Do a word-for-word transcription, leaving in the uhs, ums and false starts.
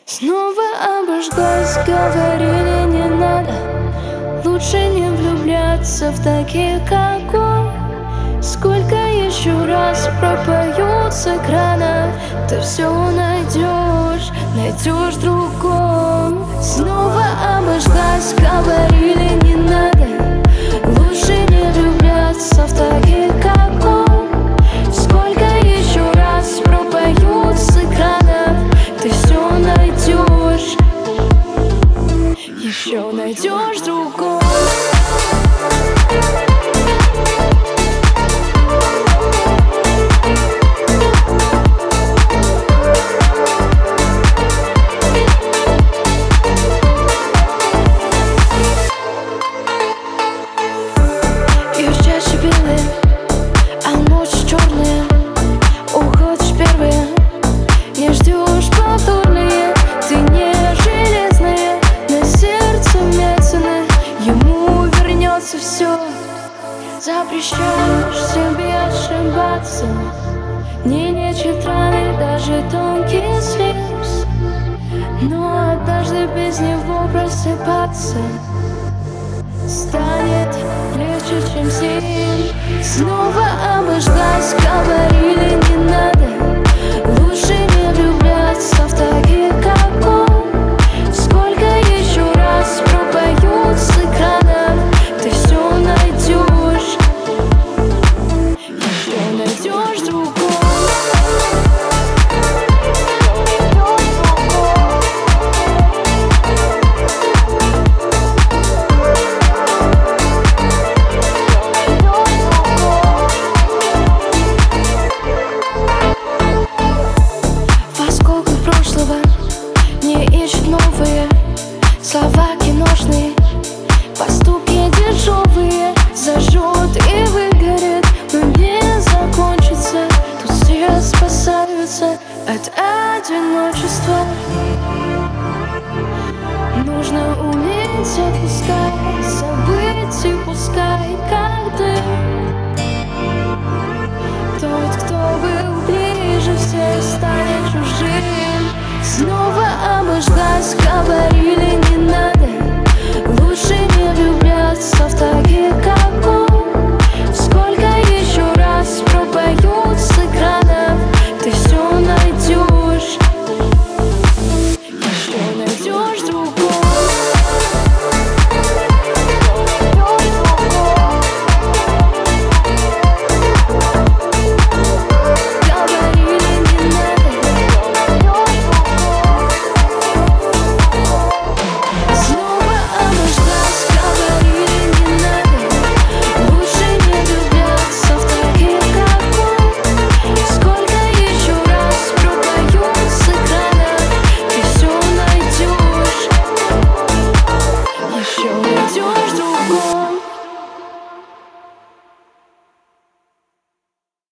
Снова обожглась, говорили не надо. Лучше не влюбляться в таких, как он. Сколько еще раз пропоют с экранов, ты все найдешь, найдешь в другом. Снова обожглась, говорили не надо. Лучше не влюбляться в таких, как он. Сколько еще раз пропоют с экранов, ты все найдешь, еще найдешь в другом. Белые, а ночи черные, уходишь первые, не ждешь повторные. Ты не железная, на сердце вмятины, ему вернется все. Запрещаешь себе ошибаться, не лечит раны даже тонкий слез. Но однажды без него просыпаться станет легче, чем с ним. Снова обожглась, говорили не надо. Лучше не влюбляться в таких, как он. Сколько еще раз пропоют с экранов, ты все найдешь, еще найдешь другого. Не ищут новые слова киношные, поступки дешевые, зажжет и выгорит, но не закончится. Тут все спасаются от одиночества. Нужно уметь отпускать события, пускай как дым. Тот, кто был ближе всех, станет чужим. Снова обожглась, говорит